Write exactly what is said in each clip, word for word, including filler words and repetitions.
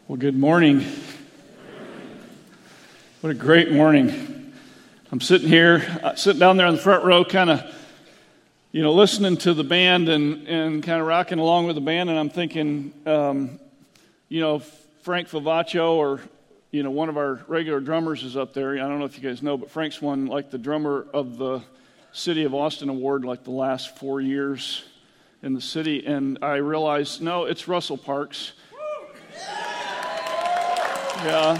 Well, good morning. What a great morning. I'm sitting here, uh, sitting down there on the front row, kind of, you know, listening to the band and, and kind of rocking along with the band, and I'm thinking, um, you know, Frank Favaccio, or, you know, one of our regular drummers is up there. I don't know if you guys know, but Frank's won, like, the drummer of the City of Austin Award, like, the last four years in the city, and I realized, no, it's Russell Parks. Yeah.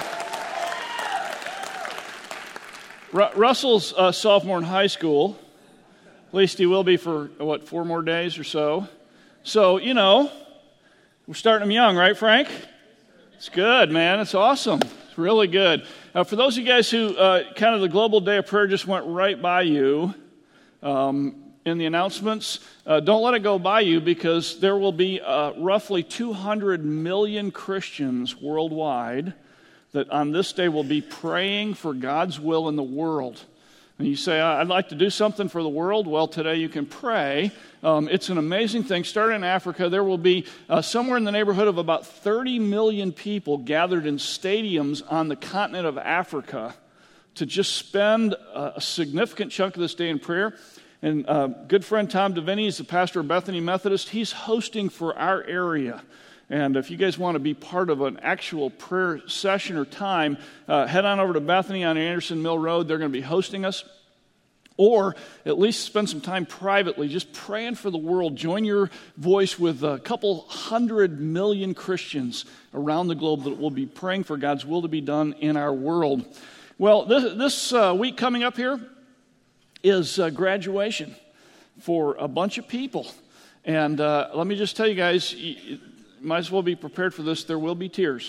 Ru- Russell's a sophomore in high school. At least he will be for, what, four more days or so. So, you know, we're starting him young, right, Frank? It's good, man. It's awesome. It's really good. Uh, for those of you guys who uh, kind of the Global Day of Prayer just went right by you, um, in the announcements, uh, don't let it go by you, because there will be uh, roughly two hundred million Christians worldwide that on this day will be praying for God's will in the world. And you say, I'd like to do something for the world. Well, today you can pray. Um, it's an amazing thing. Starting in Africa, there will be uh, somewhere in the neighborhood of about thirty million people gathered in stadiums on the continent of Africa to just spend a significant chunk of this day in prayer. And uh, good friend Tom Devaney is the pastor of Bethany Methodist. He's hosting for our area. And if you guys want to be part of an actual prayer session or time, uh, head on over to Bethany on Anderson Mill Road. They're going to be hosting us. Or at least spend some time privately just praying for the world. Join your voice with a couple hundred million Christians around the globe that will be praying for God's will to be done in our world. Well, this, this uh, week coming up here is uh, graduation for a bunch of people. And uh, let me just tell you guys, you might as well be prepared for this. There will be tears.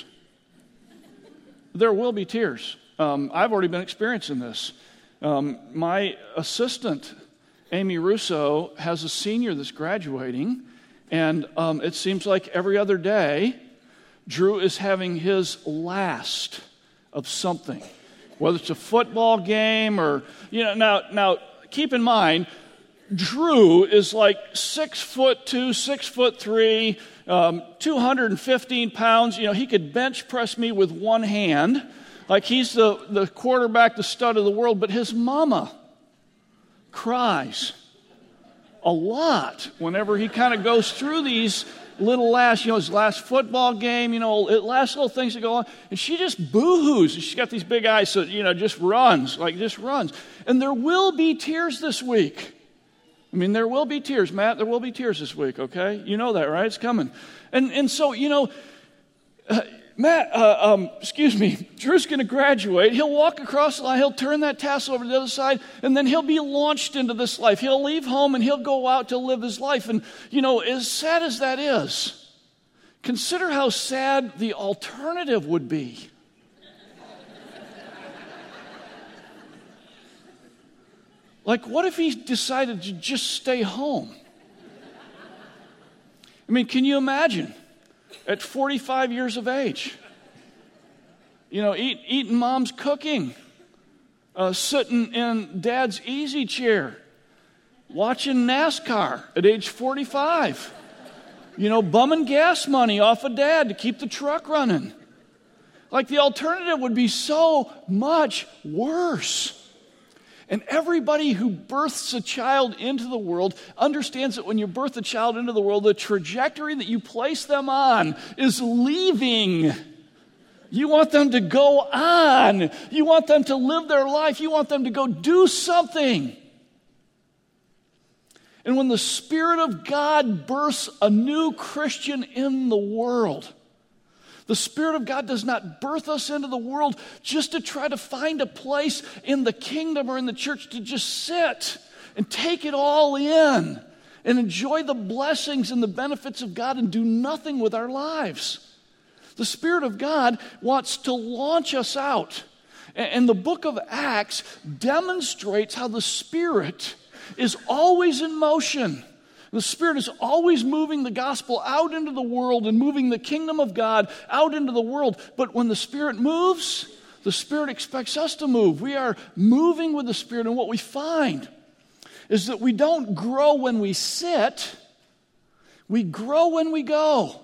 There will be tears. Um, I've already been experiencing this. Um, my assistant, Amy Russo, has a senior that's graduating, and um, it seems like every other day, Drew is having his last of something. Whether it's a football game or, you know, now, now keep in mind, Drew is like six foot two, six foot three, um, two hundred fifteen pounds. You know, he could bench press me with one hand. Like he's the, the quarterback, the stud of the world. But his mama cries a lot whenever he kind of goes through these little last, you know, his last football game, you know, last little things that go on. And she just boo-hoos. She's got these big eyes, so, you know, just runs, like just runs. And there will be tears this week. I mean, there will be tears. Matt, there will be tears this week, okay? You know that, right? It's coming. And and so, you know, uh, Matt, uh, um, excuse me, Drew's going to graduate. He'll walk across the line. He'll turn that tassel over to the other side, and then he'll be launched into this life. He'll leave home, and he'll go out to live his life. And, you know, as sad as that is, consider how sad the alternative would be. Like, what if he decided to just stay home? I mean, can you imagine? At forty-five years of age, you know, eat, eating mom's cooking, uh, sitting in dad's easy chair, watching NASCAR at age forty-five, you know, bumming gas money off of dad to keep the truck running. Like, the alternative would be so much worse. And everybody who births a child into the world understands that when you birth a child into the world, the trajectory that you place them on is leaving. You want them to go on. You want them to live their life. You want them to go do something. And when the Spirit of God births a new Christian in the world, the Spirit of God does not birth us into the world just to try to find a place in the kingdom or in the church to just sit and take it all in and enjoy the blessings and the benefits of God and do nothing with our lives. The Spirit of God wants to launch us out. And the book of Acts demonstrates how the Spirit is always in motion. The Spirit is always moving the gospel out into the world and moving the kingdom of God out into the world. But when the Spirit moves, the Spirit expects us to move. We are moving with the Spirit, and what we find is that we don't grow when we sit. We grow when we go.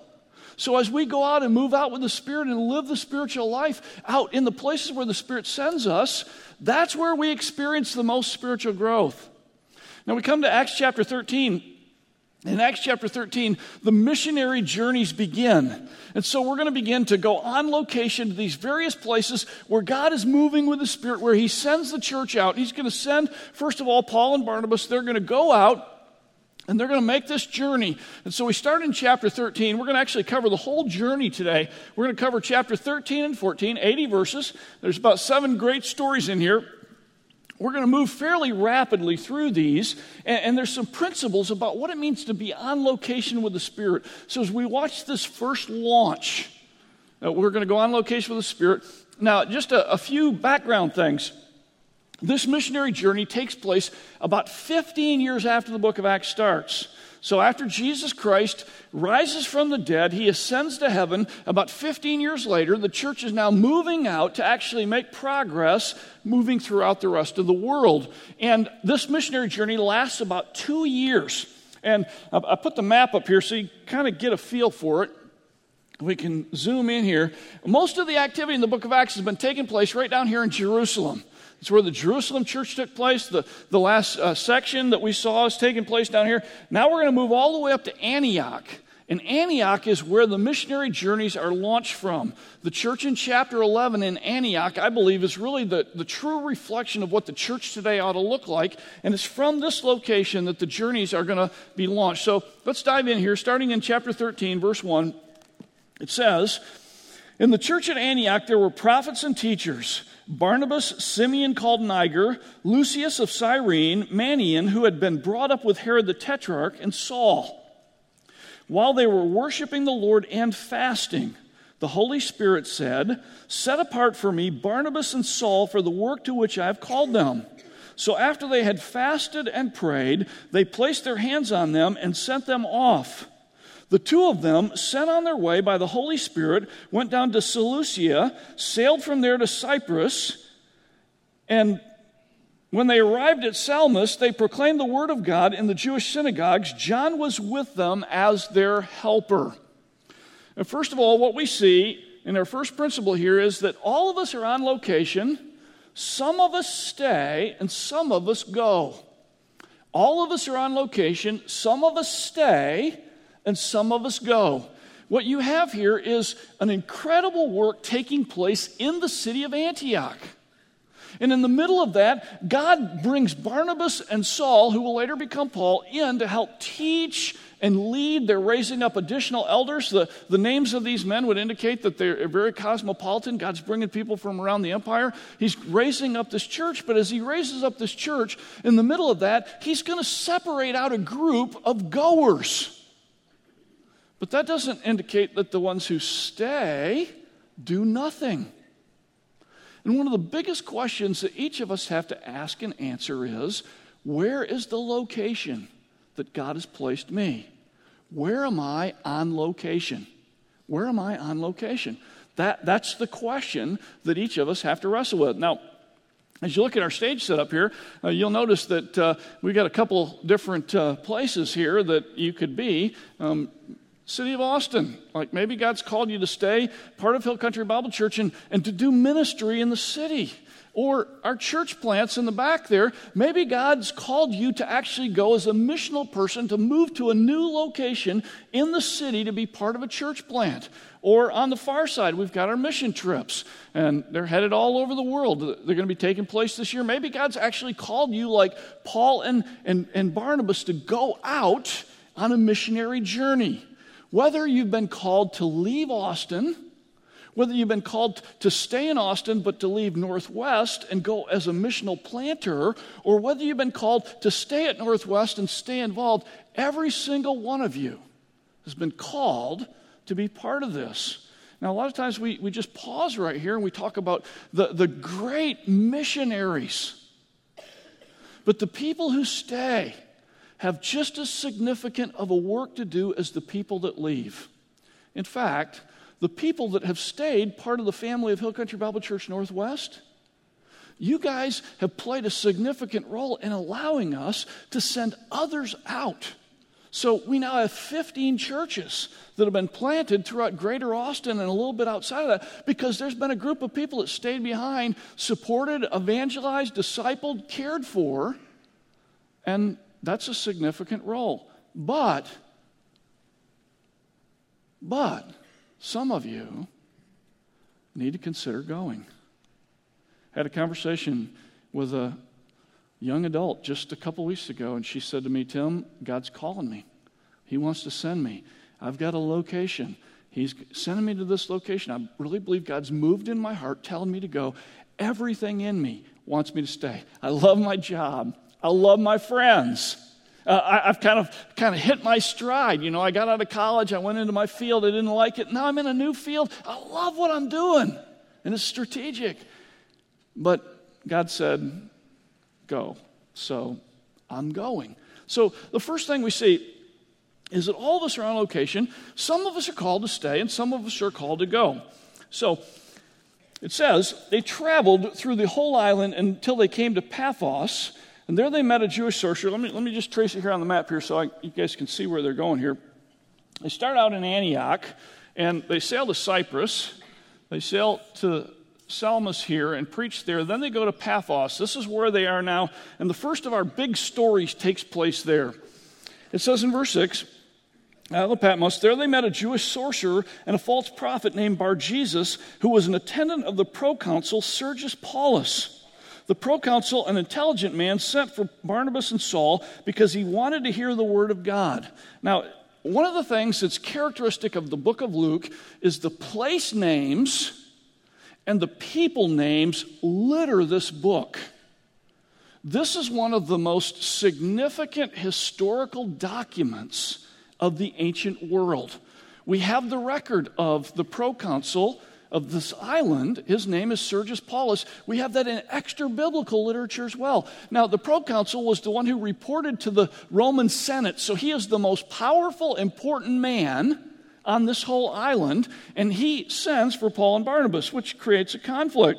So as we go out and move out with the Spirit and live the spiritual life out in the places where the Spirit sends us, that's where we experience the most spiritual growth. Now we come to Acts chapter thirteen. In Acts chapter thirteen, the missionary journeys begin. And so we're going to begin to go on location to these various places where God is moving with the Spirit, where He sends the church out. He's going to send, first of all, Paul and Barnabas. They're going to go out and they're going to make this journey. And so we start in chapter thirteen. We're going to actually cover the whole journey today. We're going to cover chapter thirteen and fourteen, eighty verses. There's about seven great stories in here. We're going to move fairly rapidly through these, and, and there's some principles about what it means to be on location with the Spirit. So as we watch this first launch, uh, we're going to go on location with the Spirit. Now, just a, a few background things. This missionary journey takes place about fifteen years after the book of Acts starts. So after Jesus Christ rises from the dead, He ascends to heaven. About fifteen years later, the church is now moving out to actually make progress, moving throughout the rest of the world. And this missionary journey lasts about two years. And I put the map up here so you kind of get a feel for it. We can zoom in here. Most of the activity in the book of Acts has been taking place right down here in Jerusalem. It's where the Jerusalem church took place. The, the last uh, section that we saw is taking place down here. Now we're going to move all the way up to Antioch. And Antioch is where the missionary journeys are launched from. The church in chapter eleven in Antioch, I believe, is really the, the true reflection of what the church today ought to look like. And it's from this location that the journeys are going to be launched. So let's dive in here. Starting in chapter thirteen, verse one, it says, "In the church at Antioch there were prophets and teachers, Barnabas, Simeon called Niger, Lucius of Cyrene, Manaen, who had been brought up with Herod the Tetrarch, and Saul. While they were worshiping the Lord and fasting, the Holy Spirit said, 'Set apart for me Barnabas and Saul for the work to which I have called them.' So after they had fasted and prayed, they placed their hands on them and sent them off. The two of them, sent on their way by the Holy Spirit, went down to Seleucia, sailed from there to Cyprus, and when they arrived at Salamis, they proclaimed the word of God in the Jewish synagogues. John was with them as their helper." And first of all, what we see in our first principle here is that all of us are on location. Some of us stay, and some of us go. All of us are on location. Some of us stay, and some of us go. What you have here is an incredible work taking place in the city of Antioch. And in the middle of that, God brings Barnabas and Saul, who will later become Paul, in to help teach and lead. They're raising up additional elders. The, the names of these men would indicate that they're very cosmopolitan. God's bringing people from around the empire. He's raising up this church, but as He raises up this church, in the middle of that, He's going to separate out a group of goers. But that doesn't indicate that the ones who stay do nothing. And one of the biggest questions that each of us have to ask and answer is, where is the location that God has placed me? Where am I on location? Where am I on location? That, that's the question that each of us have to wrestle with. Now, as you look at our stage setup here, uh, you'll notice that uh, we've got a couple different uh, places here that you could be. Um, City of Austin, like maybe God's called you to stay part of Hill Country Bible Church and, and to do ministry in the city. Or our church plants in the back there, maybe God's called you to actually go as a missional person to move to a new location in the city to be part of a church plant. Or on the far side, we've got our mission trips, and they're headed all over the world. They're going to be taking place this year. Maybe God's actually called you, like Paul and, and, and Barnabas, to go out on a missionary journey. Whether you've been called to leave Austin, whether you've been called to stay in Austin but to leave Northwest and go as a missional planter, or whether you've been called to stay at Northwest and stay involved, every single one of you has been called to be part of this. Now, a lot of times we, we just pause right here and we talk about the, the great missionaries. But the people who stay have just as significant of a work to do as the people that leave. In fact, the people that have stayed part of the family of Hill Country Bible Church Northwest, you guys have played a significant role in allowing us to send others out So we now have fifteen churches that have been planted throughout Greater Austin and a little bit outside of that because there's been a group of people that stayed behind, supported, evangelized, discipled, cared for, and that's a significant role. But, but, some of you need to consider going. I had a conversation with a young adult just a couple weeks ago, and she said to me, Tim, God's calling me. He wants to send me. I've got a location. He's sending me to this location. I really believe God's moved in my heart, telling me to go. Everything in me wants me to stay. I love my job. I love my friends. Uh, I, I've kind of kind of hit my stride. You know, I got out of college. I went into my field. I didn't like it. Now I'm in a new field. I love what I'm doing, and it's strategic. But God said, go. So I'm going. So the first thing we see is that all of us are on location. Some of us are called to stay, and some of us are called to go. So it says, they traveled through the whole island until they came to Paphos, and there they met a Jewish sorcerer. Let me, let me just trace it here on the map here so I, you guys can see where they're going here. They start out in Antioch, and they sail to Cyprus. They sail to Salamis here and preach there. Then they go to Paphos. This is where they are now. And the first of our big stories takes place there. It says in verse six, out of Patmos, there they met a Jewish sorcerer and a false prophet named Bar-Jesus, who was an attendant of the proconsul Sergius Paulus. The proconsul, an intelligent man, sent for Barnabas and Saul because he wanted to hear the word of God. Now, one of the things that's characteristic of the book of Luke is the place names and the people names litter this book. This is one of the most significant historical documents of the ancient world. We have the record of the proconsul of this island. His name is Sergius Paulus. We have that in extra-biblical literature as well. Now, the proconsul was the one who reported to the Roman Senate, so he is the most powerful, important man on this whole island, and he sends for Paul and Barnabas, which creates a conflict.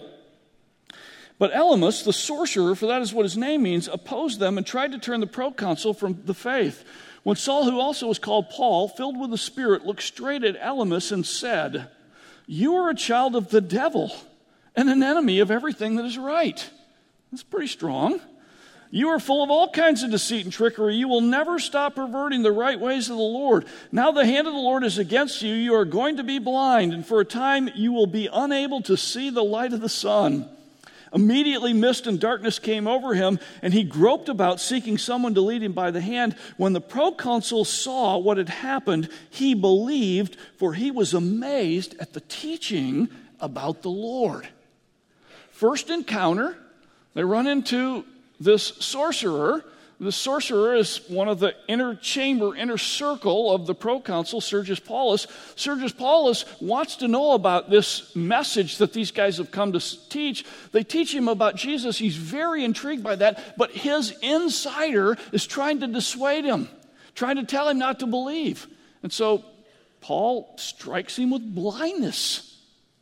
But Elymas, the sorcerer, for that is what his name means, opposed them and tried to turn the proconsul from the faith. When Saul, who also was called Paul, filled with the Spirit, looked straight at Elymas and said, "You are a child of the devil and an enemy of everything that is right." That's pretty strong. "You are full of all kinds of deceit and trickery. You will never stop perverting the right ways of the Lord. Now the hand of the Lord is against you. You are going to be blind, and for a time you will be unable to see the light of the sun." Immediately mist and darkness came over him, and he groped about, seeking someone to lead him by the hand. When the proconsul saw what had happened, he believed, for he was amazed at the teaching about the Lord. First encounter, they run into this sorcerer. The sorcerer is one of the inner chamber, inner circle of the proconsul, Sergius Paulus. Sergius Paulus wants to know about this message that these guys have come to teach. They teach him about Jesus. He's very intrigued by that, but his insider is trying to dissuade him, trying to tell him not to believe. And so Paul strikes him with blindness.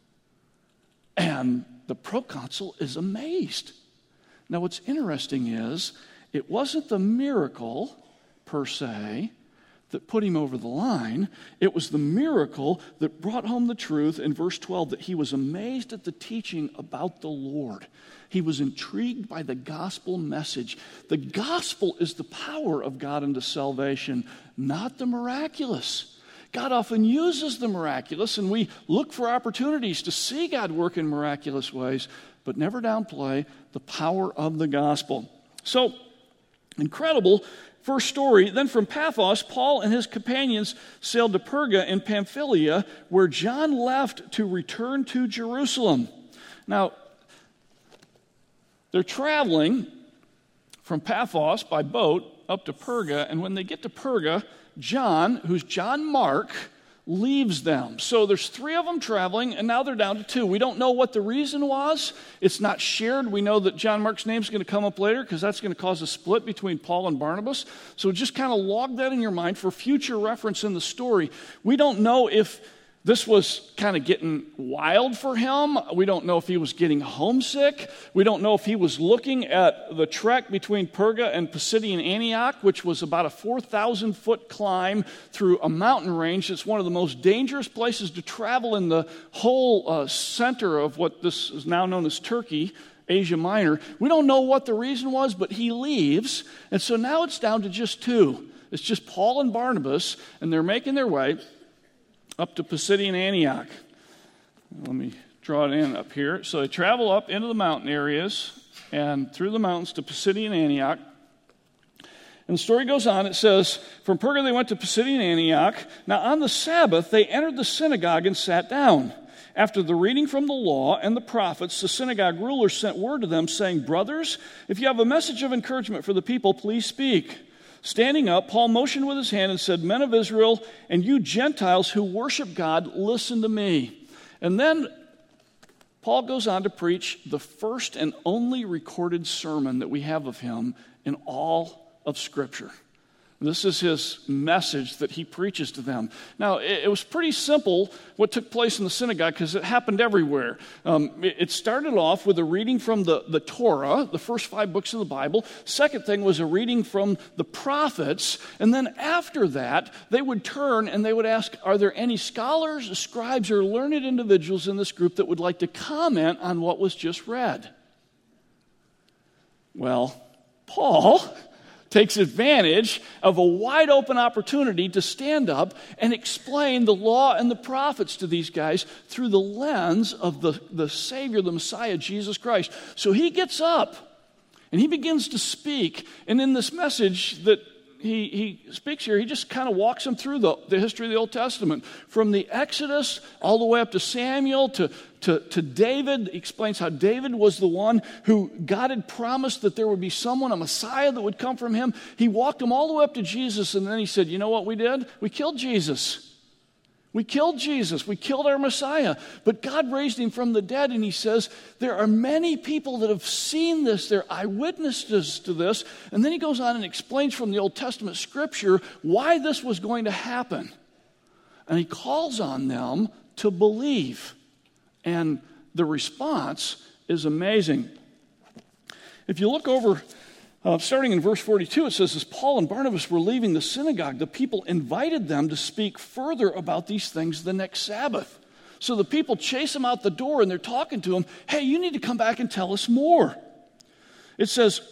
And the proconsul is amazed. Now, what's interesting is, it wasn't the miracle, per se, that put him over the line. It was the miracle that brought home the truth in verse twelve, that he was amazed at the teaching about the Lord. He was intrigued by the gospel message. The gospel is the power of God unto salvation, not the miraculous. God often uses the miraculous, and we look for opportunities to see God work in miraculous ways, but never downplay the power of the gospel. So, incredible first story. Then from Paphos, Paul and his companions sailed to Perga in Pamphylia, where John left to return to Jerusalem. Now, they're traveling from Paphos by boat up to Perga, and when they get to Perga, John, who's John Mark, leaves them. So there's three of them traveling, and now they're down to two. We don't know what the reason was. It's not shared. We know that John Mark's name is going to come up later because that's going to cause a split between Paul and Barnabas. So just kind of log that in your mind for future reference in the story. We don't know if This was kind of getting wild for him. We don't know if he was getting homesick. We don't know if he was looking at the trek between Perga and Pisidian Antioch, which was about a four thousand foot climb through a mountain range. It's one of the most dangerous places to travel in the whole uh, center of what this is now known as Turkey, Asia Minor. We don't know what the reason was, but he leaves. And so now it's down to just two. It's just Paul and Barnabas, and they're making their way up to Pisidian Antioch. Let me draw it in up here. So they travel up into the mountain areas and through the mountains to Pisidian Antioch. And the story goes on. It says, from Perga they went to Pisidian Antioch. Now on the Sabbath they entered the synagogue and sat down. After the reading from the law and the prophets, the synagogue ruler sent word to them, saying, brothers, if you have a message of encouragement for the people, please speak. Standing up, Paul motioned with his hand and said, men of Israel, and you Gentiles who worship God, listen to me. And then Paul goes on to preach the first and only recorded sermon that we have of him in all of Scripture. This is his message that he preaches to them. Now, it, it was pretty simple what took place in the synagogue because it happened everywhere. Um, it, it started off with a reading from the, the Torah, the first five books of the Bible. Second thing was a reading from the prophets. And then after that, they would turn and they would ask, are there any scholars, scribes, or learned individuals in this group that would like to comment on what was just read? Well, Paul takes advantage of a wide open opportunity to stand up and explain the law and the prophets to these guys through the lens of the, the Savior, the Messiah, Jesus Christ. So he gets up and he begins to speak. And in this message that he, he speaks here, he just kind of walks them through the, the history of the Old Testament. From the Exodus all the way up to Samuel to, to, to David. He explains how David was the one who God had promised that there would be someone, a Messiah that would come from him. He walked them all the way up to Jesus, and then he said, you know what we did? We killed Jesus. We killed Jesus. We killed our Messiah. But God raised him from the dead, and he says, there are many people that have seen this. They're eyewitnesses to this. And then he goes on and explains from the Old Testament Scripture why this was going to happen. And he calls on them to believe. And the response is amazing. If you look over, Uh, starting in verse forty-two, it says, as Paul and Barnabas were leaving the synagogue, the people invited them to speak further about these things the next Sabbath. So the people chase them out the door, and they're talking to them, hey, you need to come back and tell us more. It says,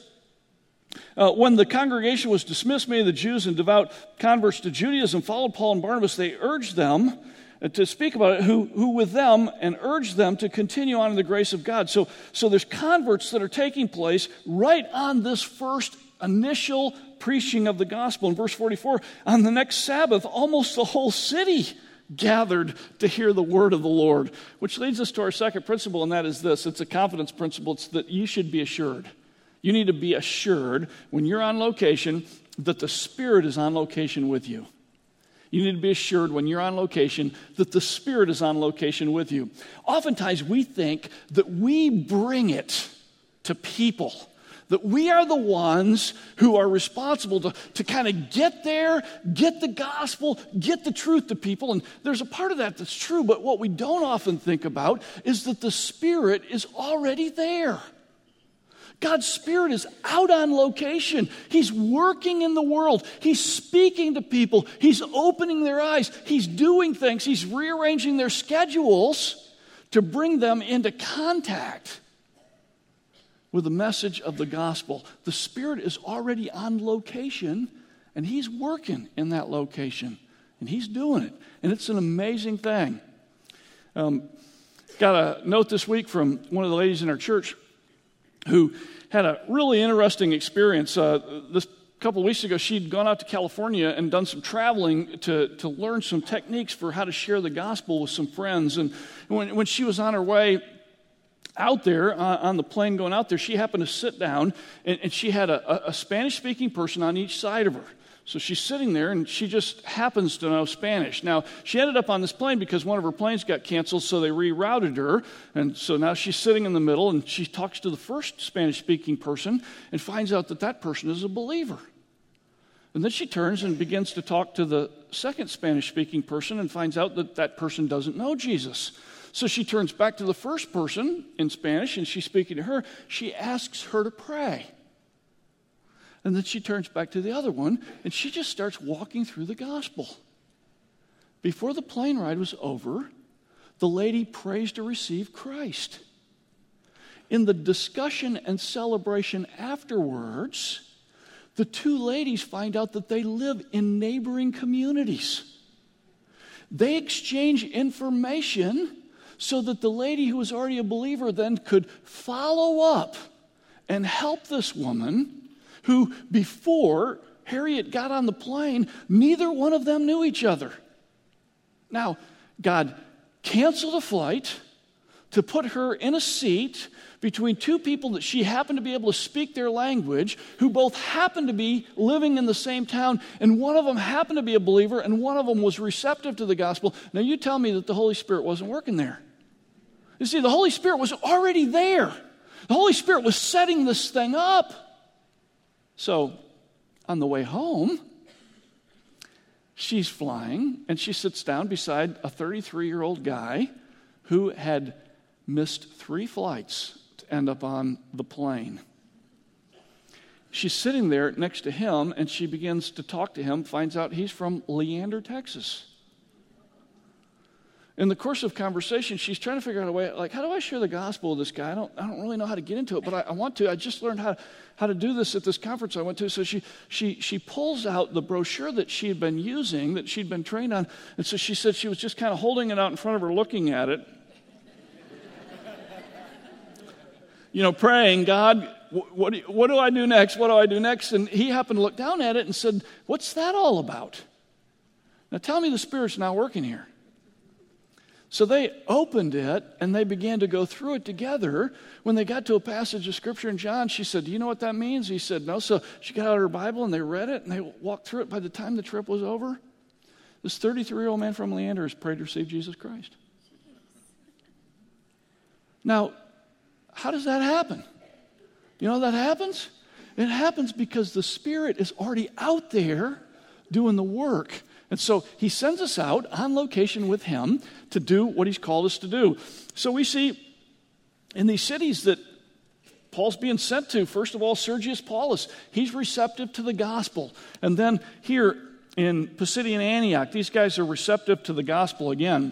uh, when the congregation was dismissed, many of the Jews and devout converts to Judaism followed Paul and Barnabas. They urged them to speak about it, who, who with them, and urge them to continue on in the grace of God. So, so there's converts that are taking place right on this first initial preaching of the gospel. In verse forty-four, on the next Sabbath, almost the whole city gathered to hear the word of the Lord, which leads us to our second principle, and that is this. It's a confidence principle. It's that you should be assured. You need to be assured when you're on location that the Spirit is on location with you. You need to be assured when you're on location that the Spirit is on location with you. Oftentimes we think that we bring it to people, that we are the ones who are responsible to, to kind of get there, get the gospel, get the truth to people. And there's a part of that that's true, but what we don't often think about is that the Spirit is already there. God's Spirit is out on location. He's working in the world. He's speaking to people. He's opening their eyes. He's doing things. He's rearranging their schedules to bring them into contact with the message of the gospel. The Spirit is already on location, and He's working in that location, and He's doing it. And it's an amazing thing. Um, got a note this week from one of the ladies in our church who had a really interesting experience. Uh, this couple of weeks ago, she'd gone out to California and done some traveling to, to learn some techniques for how to share the gospel with some friends. And when, when she was on her way out there, uh, on the plane going out there, she happened to sit down, and, and she had a, a Spanish-speaking person on each side of her. So she's sitting there, and she just happens to know Spanish. Now, she ended up on this plane because one of her planes got canceled, so they rerouted her. And so now she's sitting in the middle, and she talks to the first Spanish-speaking person and finds out that that person is a believer. And then she turns and begins to talk to the second Spanish-speaking person and finds out that that person doesn't know Jesus. So she turns back to the first person in Spanish, and she's speaking to her. She asks her to pray. And then she turns back to the other one, and she just starts walking through the gospel. Before the plane ride was over, the lady prays to receive Christ. In the discussion and celebration afterwards, the two ladies find out that they live in neighboring communities. They exchange information so that the lady who was already a believer then could follow up and help this woman who, before Harriet got on the plane, neither one of them knew each other. Now, God canceled a flight to put her in a seat between two people that she happened to be able to speak their language, who both happened to be living in the same town, and one of them happened to be a believer, and one of them was receptive to the gospel. Now, you tell me that the Holy Spirit wasn't working there. You see, the Holy Spirit was already there. The Holy Spirit was setting this thing up. So, on the way home, she's flying, and she sits down beside a thirty-three-year-old guy who had missed three flights to end up on the plane. She's sitting there next to him, and she begins to talk to him, finds out he's from Leander, Texas. In the course of conversation, she's trying to figure out a way, like, how do I share the gospel with this guy? I don't, I don't really know how to get into it, but I, I want to. I just learned how, how to do this at this conference I went to. So she, she, she pulls out the brochure that she had been using, that she'd been trained on, and so she said she was just kind of holding it out in front of her, looking at it. You know, praying, God, what do, what do I do next? What do I do next? And he happened to look down at it and said, what's that all about? Now tell me the Spirit's not working here. So they opened it, and they began to go through it together. When they got to a passage of Scripture in John, she said, do you know what that means? He said, no. So she got out her Bible, and they read it, and they walked through it. By the time the trip was over, this thirty-three-year-old man from Leander has prayed to receive Jesus Christ. Now, how does that happen? You know how that happens? It happens because the Spirit is already out there doing the work. And so he sends us out on location with him to do what he's called us to do. So we see in these cities that Paul's being sent to, first of all, Sergius Paulus. He's receptive to the gospel. And then here in Pisidian Antioch, these guys are receptive to the gospel again.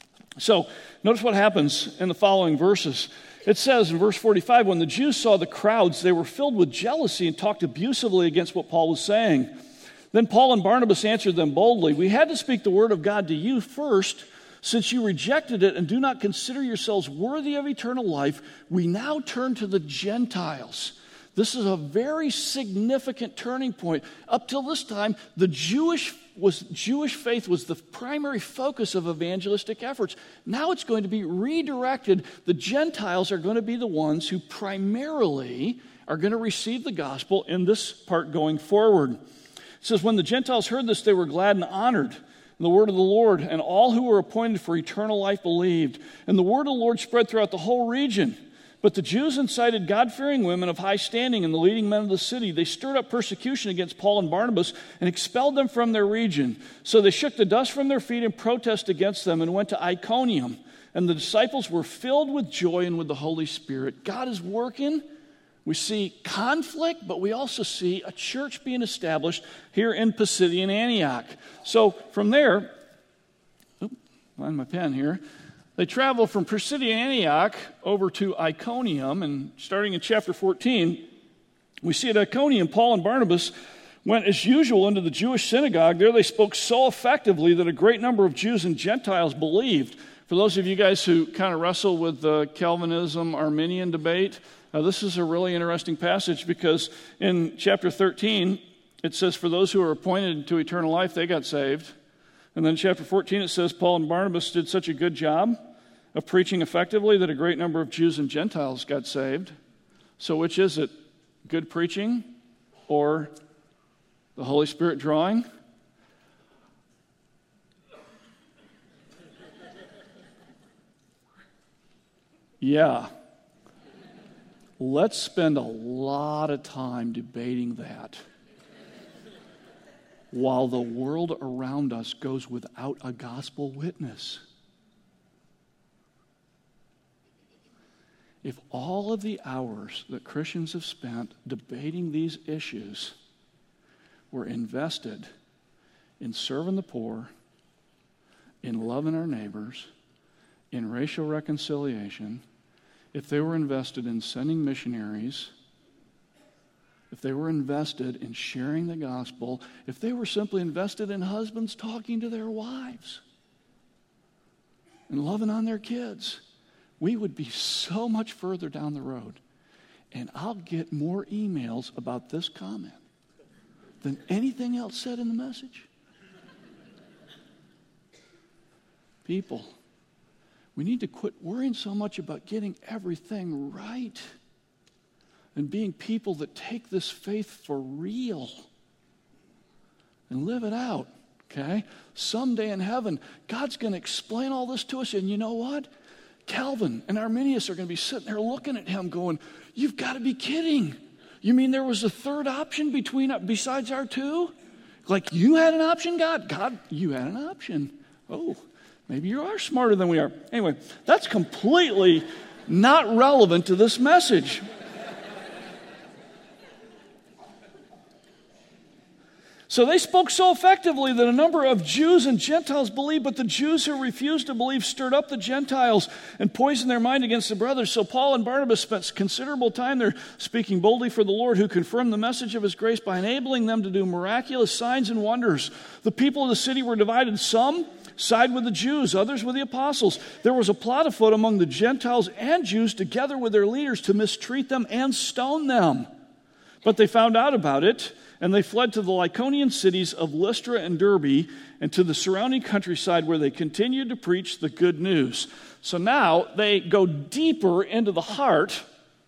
So notice what happens in the following verses. It says in verse forty-five, when the Jews saw the crowds, they were filled with jealousy and talked abusively against what Paul was saying. Then Paul and Barnabas answered them boldly, we had to speak the word of God to you first, since you rejected it and do not consider yourselves worthy of eternal life. We now turn to the Gentiles. This is a very significant turning point. Up till this time, the Jewish was Jewish faith was the primary focus of evangelistic efforts. Now it's going to be redirected. The Gentiles are going to be the ones who primarily are going to receive the gospel in this part going forward. It says, when the Gentiles heard this, they were glad and honored in the word of the Lord, and all who were appointed for eternal life believed. And the word of the Lord spread throughout the whole region. But the Jews incited God-fearing women of high standing and the leading men of the city. They stirred up persecution against Paul and Barnabas and expelled them from their region. So they shook the dust from their feet in protest against them and went to Iconium. And the disciples were filled with joy and with the Holy Spirit. God is working. We see conflict, but we also see a church being established here in Pisidian Antioch. So from there, oops, find my pen here. They travel from Pisidian Antioch over to Iconium, and starting in chapter fourteen, we see at Iconium, Paul and Barnabas went as usual into the Jewish synagogue. There they spoke so effectively that a great number of Jews and Gentiles believed. For those of you guys who kind of wrestle with the Calvinism-Arminian debate, uh, this is a really interesting passage because in chapter thirteen, it says, for those who are appointed to eternal life, they got saved. And then in chapter fourteen, it says, Paul and Barnabas did such a good job of preaching effectively that a great number of Jews and Gentiles got saved. So which is it? Good preaching or the Holy Spirit drawing? Yeah. Let's spend a lot of time debating that. while the world around us goes without a gospel witness. If all of the hours that Christians have spent debating these issues were invested in serving the poor, in loving our neighbors, in racial reconciliation, if they were invested in sending missionaries, if they were invested in sharing the gospel, if they were simply invested in husbands talking to their wives and loving on their kids, we would be so much further down the road. And I'll get more emails about this comment than anything else said in the message. People, we need to quit worrying so much about getting everything right and being people that take this faith for real and live it out, okay? Someday in heaven, God's going to explain all this to us, and you know what? Calvin and Arminius are going to be sitting there looking at him going, you've got to be kidding. You mean there was a third option between besides our two? Like you had an option, God? God, you had an option. Oh, maybe you are smarter than we are. Anyway, that's completely not relevant to this message. So they spoke so effectively that a number of Jews and Gentiles believed, but the Jews who refused to believe stirred up the Gentiles and poisoned their mind against the brothers. So Paul and Barnabas spent considerable time there speaking boldly for the Lord, who confirmed the message of his grace by enabling them to do miraculous signs and wonders. The people of the city were divided. Some side with the Jews, others with the apostles. There was a plot afoot among the Gentiles and Jews, together with their leaders, to mistreat them and stone them. But they found out about it, and they fled to the Lycaonian cities of Lystra and Derbe and to the surrounding countryside, where they continued to preach the good news. So now they go deeper into the heart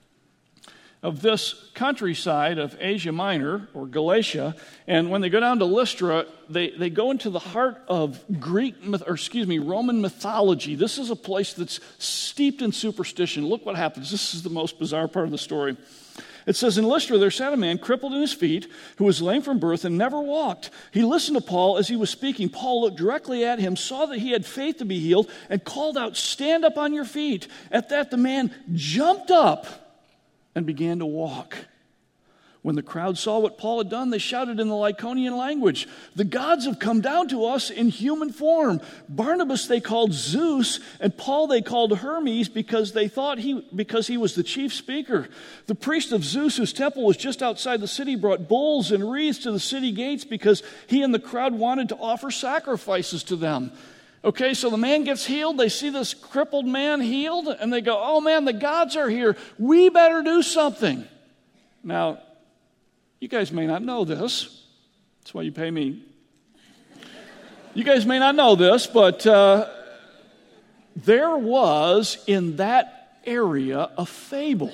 of this countryside of Asia Minor, or Galatia, and when they go down to Lystra, they, they go into the heart of Greek, myth, or excuse me, Roman mythology. This is a place that's steeped in superstition. Look what happens. This is the most bizarre part of the story. It says, in Lystra there sat a man crippled in his feet, who was lame from birth and never walked. He listened to Paul as he was speaking. Paul looked directly at him, saw that he had faith to be healed, and called out, stand up on your feet. At that the man jumped up and began to walk. When the crowd saw what Paul had done, they shouted in the Lycaonian language, the gods have come down to us in human form. Barnabas they called Zeus, and Paul they called Hermes, because they thought he because he was the chief speaker. The priest of Zeus, whose temple was just outside the city, brought bulls and wreaths to the city gates because he and the crowd wanted to offer sacrifices to them. Okay, so the man gets healed. They see this crippled man healed, and they go, oh man, the gods are here. We better do something. Now, you guys may not know this. That's why you pay me. You guys may not know this, but uh, there was in that area a fable.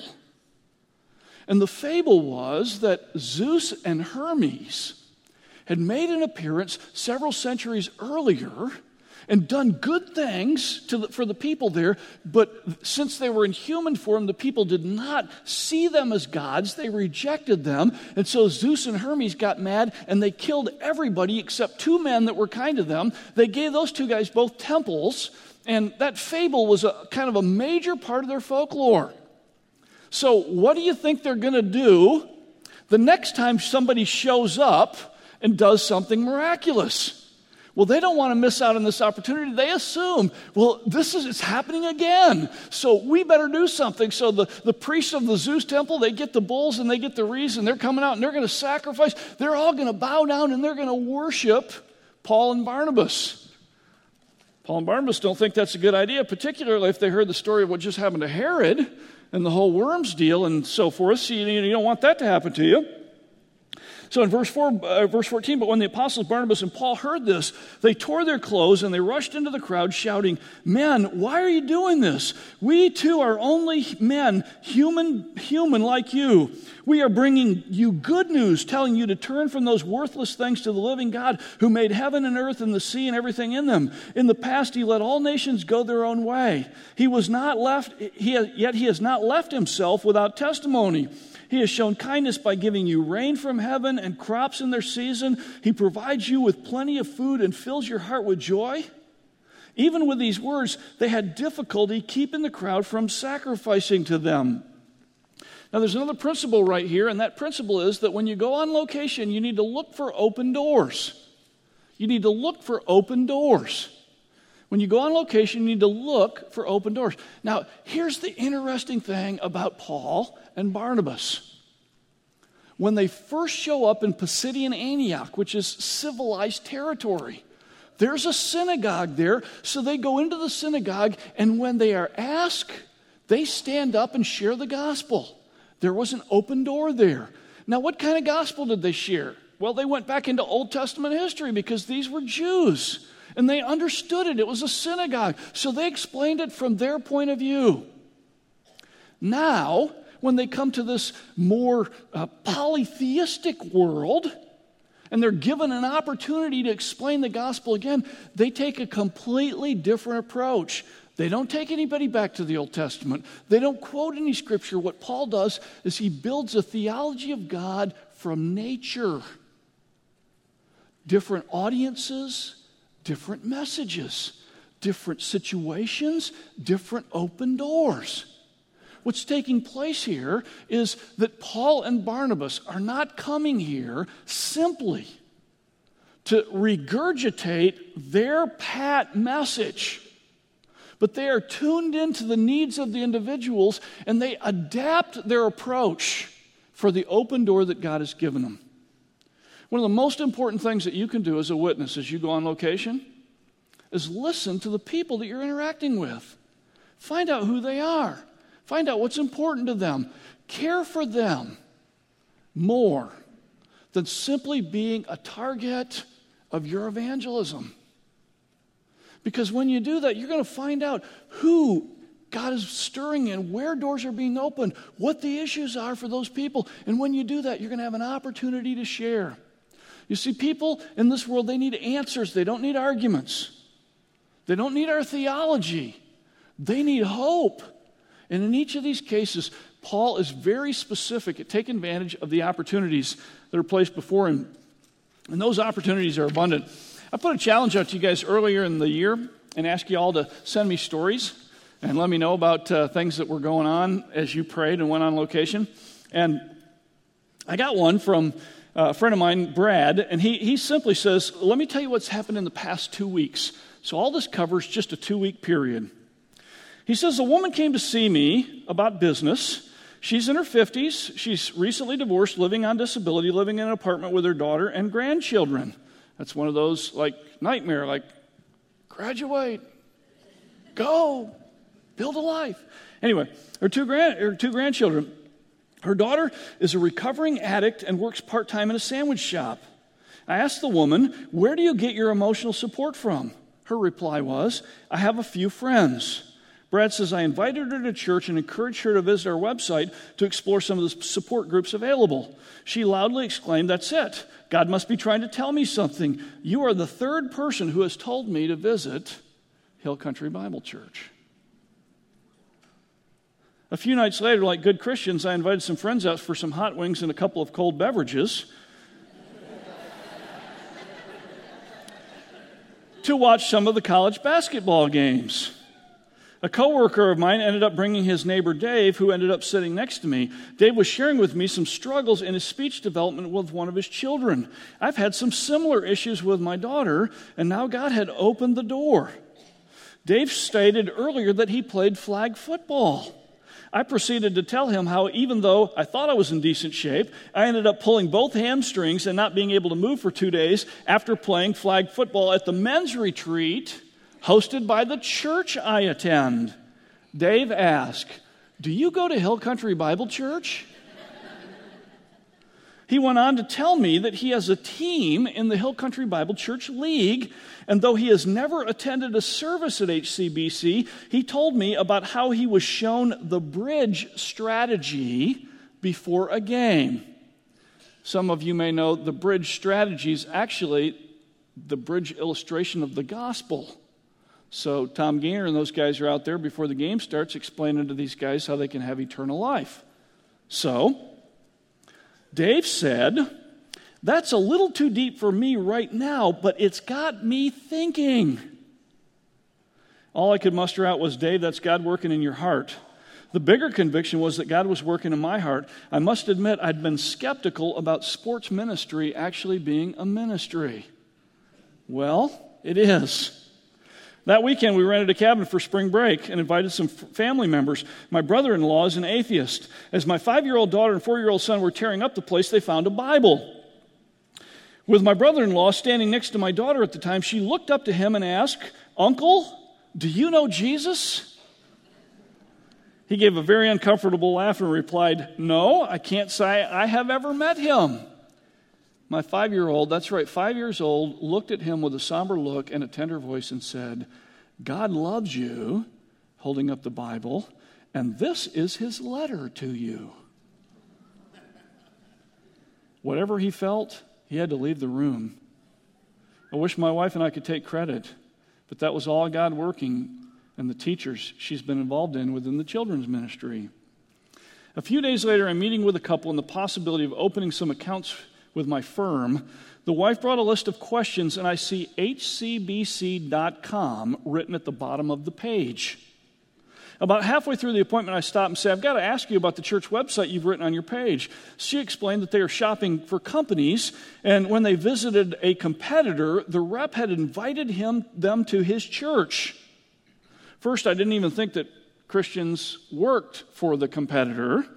And the fable was that Zeus and Hermes had made an appearance several centuries earlier and done good things to the, for the people there, but since they were in human form, the people did not see them as gods. They rejected them, and so Zeus and Hermes got mad, and they killed everybody except two men that were kind to them. They gave those two guys both temples, and that fable was a kind of a major part of their folklore. So what do you think they're going to do the next time somebody shows up and does something miraculous? Well, they don't want to miss out on this opportunity. They assume, well, this is it's happening again, so we better do something. So the, the priests of the Zeus temple, they get the bulls and they get the wreaths, and they're coming out and they're going to sacrifice. They're all going to bow down and they're going to worship Paul and Barnabas. Paul and Barnabas don't think that's a good idea, particularly if they heard the story of what just happened to Herod and the whole worms deal and so forth. So you, you don't want that to happen to you. So in verse four, uh, verse fourteen, but when the apostles Barnabas and Paul heard this, they tore their clothes and they rushed into the crowd shouting, men, why are you doing this? We too are only men, human, human like you. We are bringing you good news, telling you to turn from those worthless things to the living God who made heaven and earth and the sea and everything in them. In the past, he let all nations go their own way. He was not left, he, yet he has not left himself without testimony. He has shown kindness by giving you rain from heaven and crops in their season. He provides you with plenty of food and fills your heart with joy. Even with these words, they had difficulty keeping the crowd from sacrificing to them. Now, there's another principle right here, and that principle is that when you go on location, you need to look for open doors. You need to look for open doors. When you go on location, you need to look for open doors. Now, here's the interesting thing about Paul and Barnabas. When they first show up in Pisidian Antioch, which is civilized territory, there's a synagogue there, so they go into the synagogue, and when they are asked, they stand up and share the gospel. There was an open door there. Now, what kind of gospel did they share? Well, they went back into Old Testament history because these were Jews, and they understood it. It was a synagogue, so they explained it from their point of view. Now, when they come to this more uh, polytheistic world, and they're given an opportunity to explain the gospel again, they take a completely different approach. They don't take anybody back to the Old Testament. They don't quote any scripture. What Paul does is he builds a theology of God from nature. Different audiences, different messages, different situations, different open doors. What's taking place here is that Paul and Barnabas are not coming here simply to regurgitate their pat message, but they are tuned into the needs of the individuals, and they adapt their approach for the open door that God has given them. One of the most important things that you can do as a witness as you go on location is listen to the people that you're interacting with. Find out who they are. Find out what's important to them. Care for them more than simply being a target of your evangelism. Because when you do that, you're going to find out who God is stirring in, where doors are being opened, what the issues are for those people. And when you do that, you're going to have an opportunity to share. You see, people in this world, they need answers. They don't need arguments. They don't need our theology. They need hope. And in each of these cases, Paul is very specific at taking advantage of the opportunities that are placed before him. And those opportunities are abundant. I put a challenge out to you guys earlier in the year and asked you all to send me stories and let me know about uh, things that were going on as you prayed and went on location. And I got one from a friend of mine, Brad, and he, he simply says, let me tell you what's happened in the past two weeks. So all this covers just a two-week period. He says, a woman came to see me about business. She's in her fifties. She's recently divorced, living on disability, living in an apartment with her daughter and grandchildren. That's one of those, like, nightmare, like, graduate, go, build a life. Anyway, her two, grand, her two grandchildren. Her daughter is a recovering addict and works part-time in a sandwich shop. I asked the woman, where do you get your emotional support from? Her reply was, I have a few friends. Brad says, I invited her to church and encouraged her to visit our website to explore some of the support groups available. She loudly exclaimed, that's it. God must be trying to tell me something. You are the third person who has told me to visit Hill Country Bible Church. A few nights later, like good Christians, I invited some friends out for some hot wings and a couple of cold beverages to watch some of the college basketball games. A coworker of mine ended up bringing his neighbor Dave, who ended up sitting next to me. Dave was sharing with me some struggles in his speech development with one of his children. I've had some similar issues with my daughter, and now God had opened the door. Dave stated earlier that he played flag football. I proceeded to tell him how even though I thought I was in decent shape, I ended up pulling both hamstrings and not being able to move for two days after playing flag football at the men's retreat hosted by the church I attend. Dave asked, do you go to Hill Country Bible Church? He went on to tell me that he has a team in the Hill Country Bible Church League, and though he has never attended a service at H C B C, he told me about how he was shown the bridge strategy before a game. Some of you may know the bridge strategy is actually the bridge illustration of the gospel. So Tom Gainer and those guys are out there before the game starts explaining to these guys how they can have eternal life. So Dave said That's a little too deep for me right now, but it's got me thinking. All I could muster out was, Dave, that's God working in your heart. The bigger conviction was that God was working in my heart. I must admit, I'd been skeptical about sports ministry actually being a ministry. Well, it is. That weekend, we rented a cabin for spring break and invited some f- family members. My brother-in-law is an atheist. As my five-year-old daughter and four-year-old son were tearing up the place, they found a Bible. With my brother-in-law standing next to my daughter at the time, she looked up to him and asked, Uncle, do you know Jesus? He gave a very uncomfortable laugh and replied, No, I can't say I have ever met him. My five-year-old, that's right, five years old, looked at him with a somber look and a tender voice and said, God loves you, holding up the Bible, and this is his letter to you. Whatever he felt, he had to leave the room. I wish my wife and I could take credit, but that was all God working and the teachers she's been involved in within the children's ministry. A few days later, I'm meeting with a couple and the possibility of opening some accounts with my firm. The wife brought a list of questions, and I see H C B C dot com written at the bottom of the page. About halfway through the appointment, I stop and say, I've got to ask you about the church website you've written on your page. She explained that they are shopping for companies, and when they visited a competitor, the rep had invited him them to his church. First, I didn't even think that Christians worked for the competitor.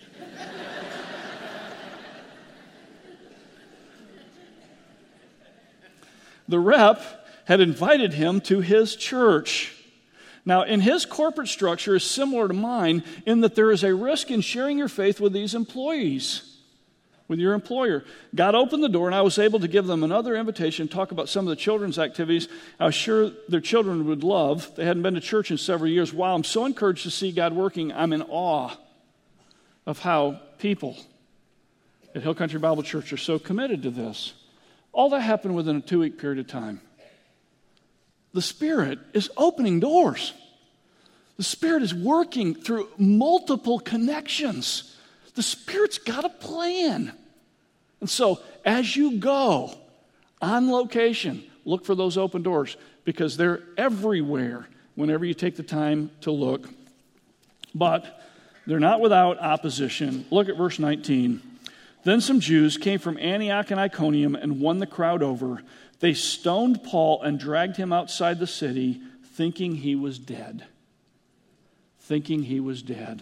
The rep had invited him to his church. Now, in his corporate structure is similar to mine in that there is a risk in sharing your faith with these employees, with your employer. God opened the door, and I was able to give them another invitation, talk about some of the children's activities I was sure their children would love. They hadn't been to church in several years. Wow, I'm so encouraged to see God working. I'm in awe of how people at Hill Country Bible Church are so committed to this. All that happened within a two-week period of time. The Spirit is opening doors. The Spirit is working through multiple connections. The Spirit's got a plan. And so, as you go on location, look for those open doors because they're everywhere whenever you take the time to look. But they're not without opposition. Look at verse nineteen. Then some Jews came from Antioch and Iconium and won the crowd over. They stoned Paul and dragged him outside the city, thinking he was dead. Thinking he was dead.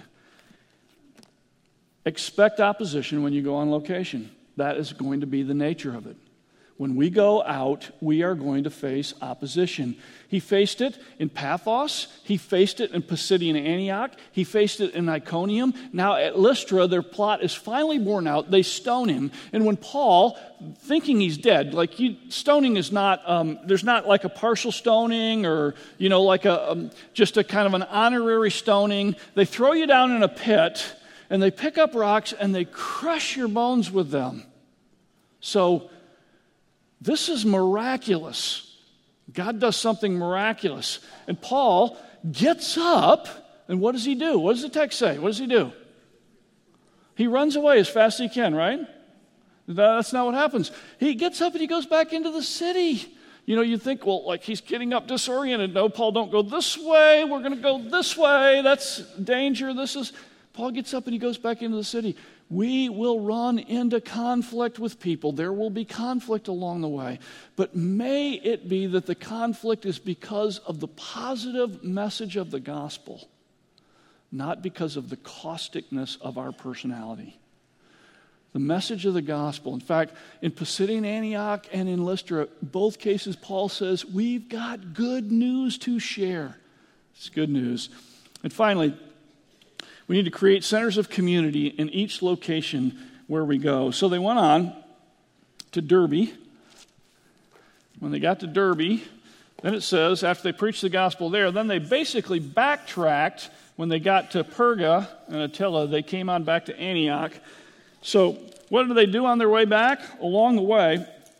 Expect opposition when you go on location. That is going to be the nature of it. When we go out, we are going to face opposition. He faced it in Paphos. He faced it in Pisidian Antioch. He faced it in Iconium. Now at Lystra, their plot is finally borne out. They stone him. And when Paul, thinking he's dead, like you, stoning is not, um, there's not like a partial stoning or, you know, like a um, just a kind of an honorary stoning. They throw you down in a pit and they pick up rocks and they crush your bones with them. So, this is miraculous. God does something miraculous. And Paul gets up, and what does he do? What does the text say? What does he do? He runs away as fast as he can, right? That's not what happens. He gets up and he goes back into the city. You know, you think, well, like he's getting up disoriented. No, Paul, don't go this way. We're going to go this way. That's danger. This is... Paul gets up and he goes back into the city. We will run into conflict with people. There will be conflict along the way. But may it be that the conflict is because of the positive message of the gospel, not because of the causticness of our personality. The message of the gospel. In fact, in Pisidian Antioch and in Lystra, both cases, Paul says, we've got good news to share. It's good news. And finally, we need to create centers of community in each location where we go. So they went on to Derbe. When they got to Derbe, then it says, after they preached the gospel there, then they basically backtracked. When they got to Perga and Attila, they came on back to Antioch. So what did they do on their way back? Along the way,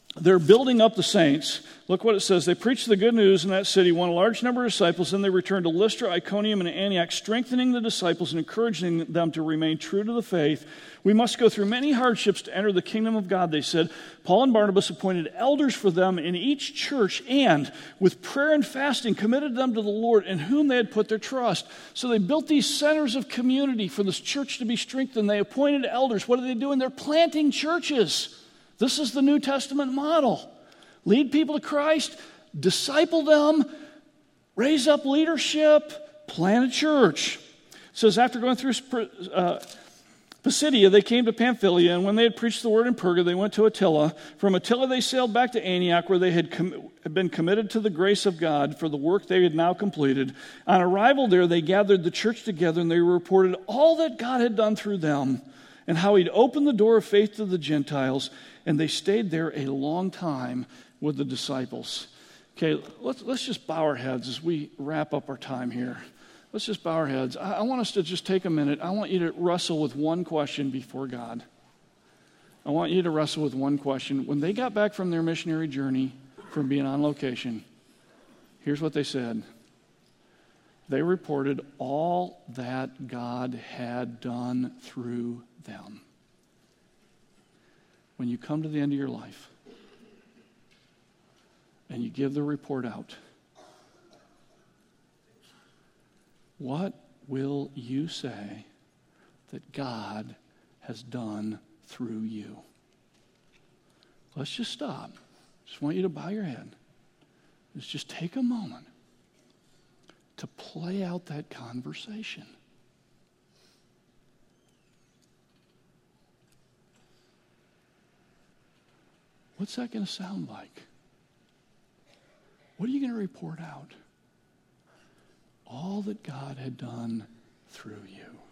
they're building up the saints. Look what it says. They preached the good news in that city, won a large number of disciples, then they returned to Lystra, Iconium, and Antioch, strengthening the disciples and encouraging them to remain true to the faith. We must go through many hardships to enter the kingdom of God, they said. Paul and Barnabas appointed elders for them in each church and, with prayer and fasting, committed them to the Lord in whom they had put their trust. So they built these centers of community for this church to be strengthened. They appointed elders. What are they doing? They're planting churches. This is the New Testament model. Lead people to Christ, disciple them, raise up leadership, plant a church. It says, after going through uh, Pisidia, they came to Pamphylia, and when they had preached the word in Perga, they went to Attila. From Attila, they sailed back to Antioch, where they had, com- had been committed to the grace of God for the work they had now completed. On arrival there, they gathered the church together, and they reported all that God had done through them, and how he'd opened the door of faith to the Gentiles, and they stayed there a long time with the disciples. Okay, let's, let's just bow our heads as we wrap up our time here. Let's just bow our heads. I, I want us to just take a minute. I want you to wrestle with one question before God. I want you to wrestle with one question. When they got back from their missionary journey, from being on location, here's what they said. They reported all that God had done through them. When you come to the end of your life and you give the report out, what will you say that God has done through you? Let's just stop. Just want you to bow your head. Let's just take a moment to play out that conversation. What's that going to sound like? What are you going to report out? All that God had done through you.